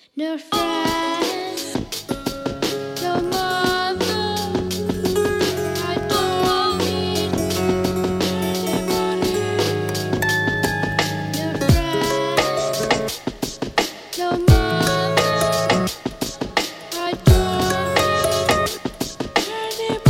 No friends, no mother. I don't need anybody. No friends, no mother. I don't need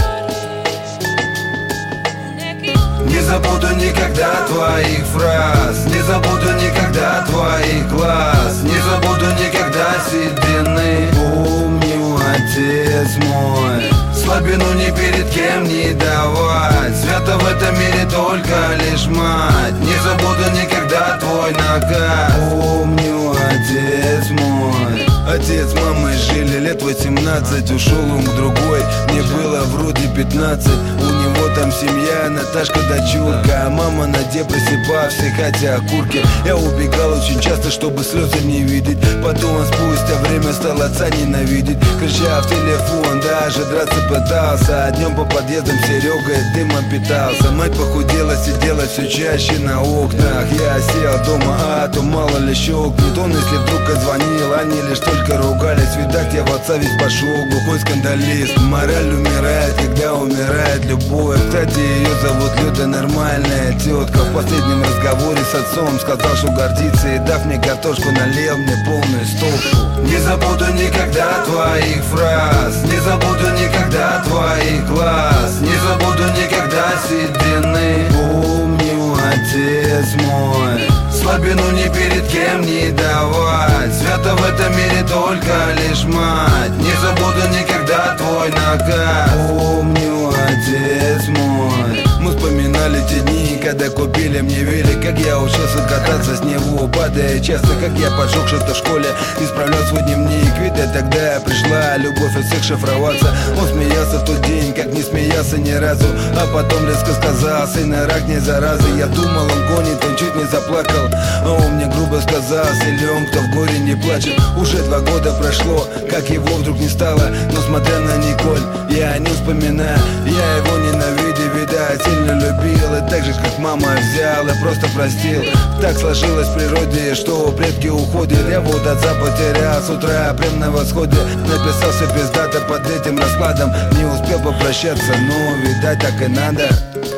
anybody. Не забуду никогда твоих фраз, не забуду никогда твоих глаз, не забуду никогда седины. Помню, отец мой, слабину ни перед кем не давать. Свято в этом мире только лишь мать. Не забуду никогда твой наказ. Помню, отец мой. Отец, мамой жили лет 18, ушел он к другой. Мне было вроде 15. У него там семья, Наташка, дочурка. А мама на депрессе по всей хате окурки. Я убегал очень часто, чтобы слезы не видеть. Потом спустя время стал отца ненавидеть. Крича в телефон, даже драться пытался. А днем по подъездам Серегой дымом питался. Мать похудела, сидела все чаще на окнах. Я сел дома, а то мало ли щелкнет. Он, если вдруг звонил, они лишь только ругались. Видать, я в отца весь пошел, глухой скандалист. Мораль умирает, когда умирает любовь. Кстати, ее зовут Люда, нормальная тетка. В последнем разговоре с отцом сказал, что гордится. И дав мне картошку, налил мне полную стопку. Не забуду никогда твоих фраз, не забуду никогда твоих глаз, не забуду никогда седины. Помню, отец мой, слабину ни перед кем не давать. Свято в этом мире только лишь мать. Не забуду никогда твой наказ. Помню, отец мой. Мы вспоминали те дни, когда купили мне велик. Как я учился кататься с него, падая часто. Как я поджег что-то в школе, исправлял свой дневник. Видать, тогда пришла любовь от всех шифроваться. Он смеялся в тот день, как не смеялся ни разу. А потом резко сказал: сын, рак не зараза. Я думал, он гонит, он чуть не заплакал. А он мне грубо сказал: силен, кто в горе не плачет. Уже 2 года прошло, как его вдруг не стало. Но смотря на Николь, я не вспоминаю. Я его ненавидел, видать, сильно любил. И так же, как мама, взял и просто простил. Так сложилось в природе, что предки уходят. Я вот отца потерял с утра, прям на восходе. Написался без даты под этим раскладом. Не успел попрощаться, но, видать, так и надо.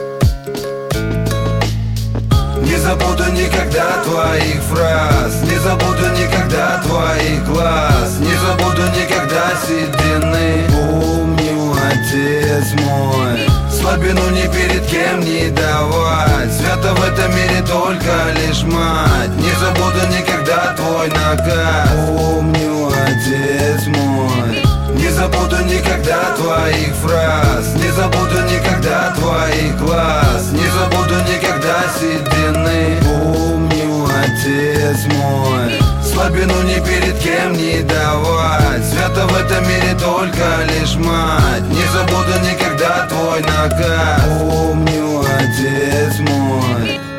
Не забуду никогда твоих фраз, не забуду никогда твоих глаз, не забуду никогда седины. Помню, отец мой, слабину ни перед кем не давать. Свято в этом мире только лишь мать. Не забуду никогда твой наказ. Помню, отец мой, не забуду никогда твоих фраз, не забуду никогда твоих глаз, не забуду никогда седины. Помню, отец мой, слабину ни перед кем не давать. Свято в этом мире только лишь мать. Не забуду никогда твой наказ. Помню, отец мой.